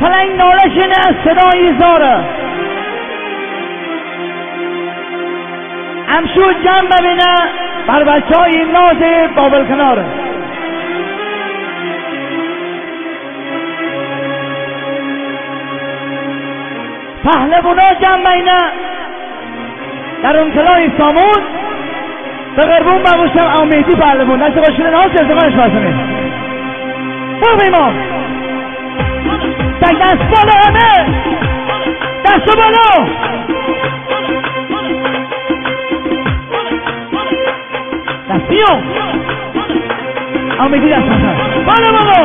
پلنگ نالشینه صدای زاره امشو جمع ببینه بر بچه های ناز بابل کناره پهلوانا جمع بینه در اون کلای سامون به غربون ببوشم امیدی پهلوان دست باشید ناز ازدقانش باسمه برو بیمان دست بالا همه دست بالا دست بیون امیدی دست باشم بالا بالا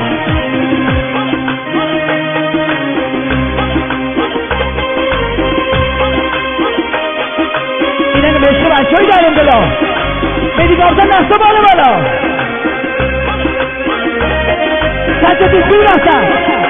اینه بشه بچه های دارم بلا میدی گفتن دست بالا بالا سجدی دور هستن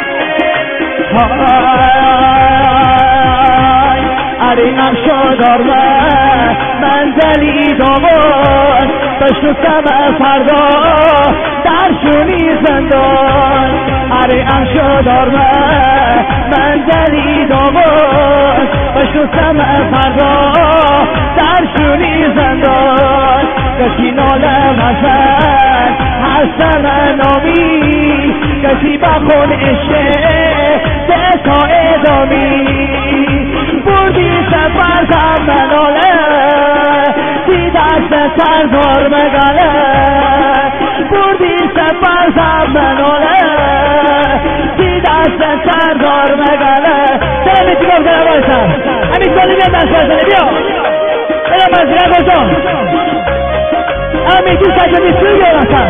اری نقشا دارمه منزلی دامان بشنستم فردا درشونی زندان اری نقشا دارمه منزلی دامان بشنستم فردا درشونی زندان کسی ناله مزن هستم نامی کسی بخون عشق تا ادامی بردی سفر زمناله سی دست سردار مگاله بردی سفر زمناله سی دست سردار مگاله سلام میتی گفت کنه بایستم همین سالی بیاد دست بایستنه بیا برم مزیره بزن همین تو سجدی سوی بیارستم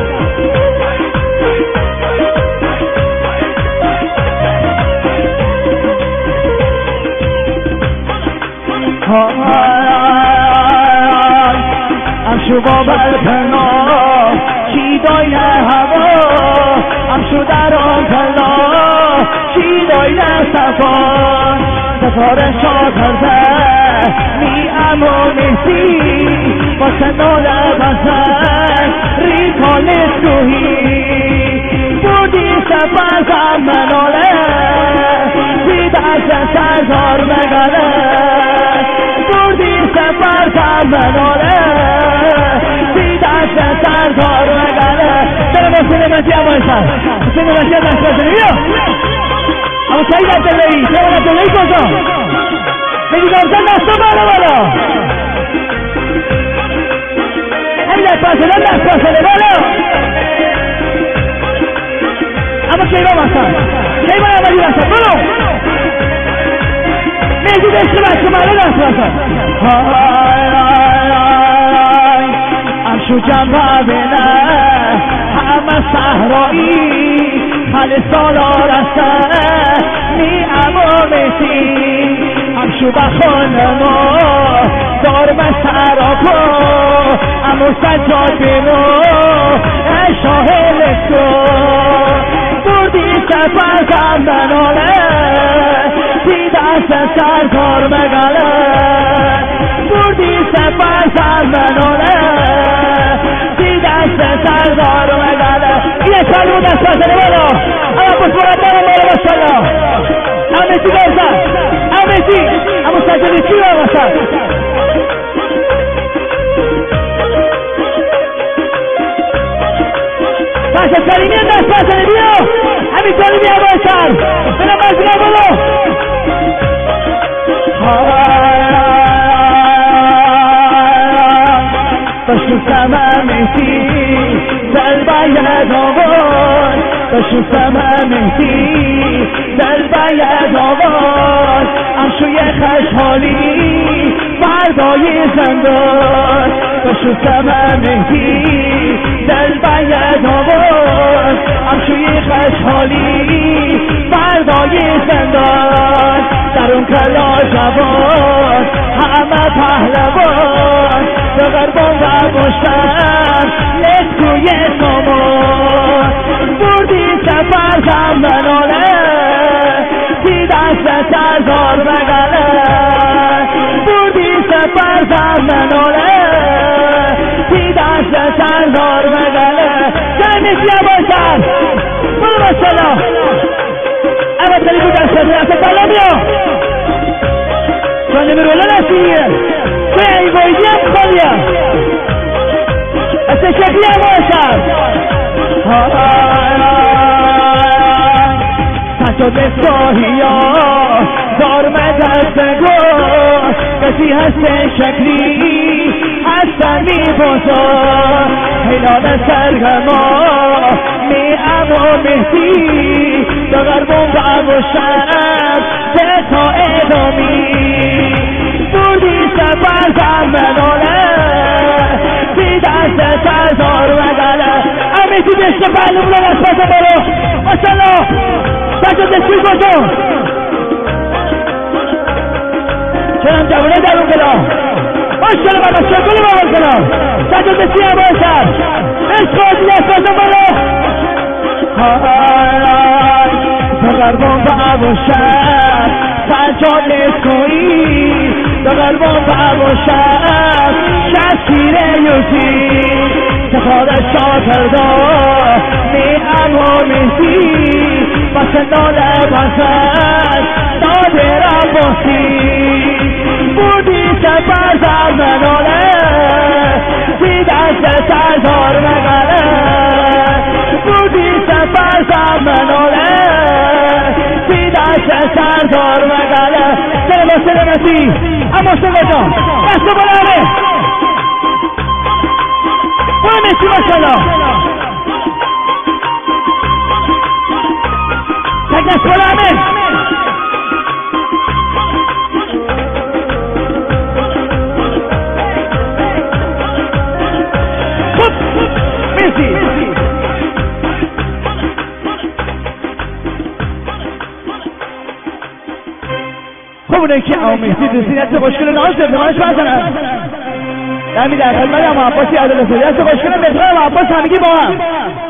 امشو بابل پنا شیدای هوا امشو در آن پنا شیدای سفان سفار شاکرده می امانیسی با سنال بزن ریکال سوهی بودی سفر زمناله بی دست سردار مگاله سفر زمناله بی دست سردار مگاله برم حسین مسی هم بایستن حسین مسی هم دست باشنه بیا اما سعید عبداللهی سعید عبداللهی کجا میگی گفتن دست بالا بالا همین دست باشنه دست باشنه بالا اما کیوان بستن کیوان عملی بستن برو میگی دست بچه مالا دست باشن امشو جمع بینه همه صحرایی خالی سالار هستن می امامتی امشو بخونه ما دارم سراپا امو سجاد بینو شاهل تو بردی سفر زمناله بی دست سردار مگاله بردی سفر زمناله بی دست سردار مگاله یه سال بود دست باشنه بالا اما بسپرت دارم بالا باشلا امیتی گرزن امیتی اما سجلی چی رو باشن باشد کریمی دست باشنه بیا همین کاری بیا باشن بنا مزنه بالا بشنستم امیتی دل باید آواز بشنستم امیتی دل باید آواز امشوی خوشحالی فردای زندان بشنستم امیتی دل باید آواز امشوی خوشحالی فردای زندان در اون کلا جوان همه پهلوان به غربان بگشتن نسکوی سامان بردی سفر زمناله بی دست سردار مگاله بردی سفر زمناله بی دست سردار مگاله جای میسی باشن برو باشلا شکلی هم باشم سجاد ساهی ها دارمد هست بگو کسی هست شکلی هستن می بازار هیلان سرگما می امو مهدی داغر بوم و شب به تا ادامی بردی سفر زمنانه بی دست سردار و گله امیتی دشت پهلومون رو نسبت برو ماشالله سجاد دستی کجا چنم جوانه در اون کلا ماشالله بابا شکل بابا کلا سجاد دستی هم باشد عشق نسبت برو دقربان با و شب سجاد نسکویی دقربان با و شب شکیر یوزی سفاد شاکردار می امو مهدی بسندال بسند داده را باسی بودی سفر زمنانه بی دست سردار مگله بودی سفر زمنانه بی دست سردار مگله سلام سلامتی اما سلام جان دست بلاره برو مهدی ماشالله تک دست بلاره مهدی خب اونه که او مهدی دوستی نست خوشگل ناز دفعانش بزنم نمی در خدمت هم عباسی عدالت دست خوشگل بهتر هم عباس همگی با هم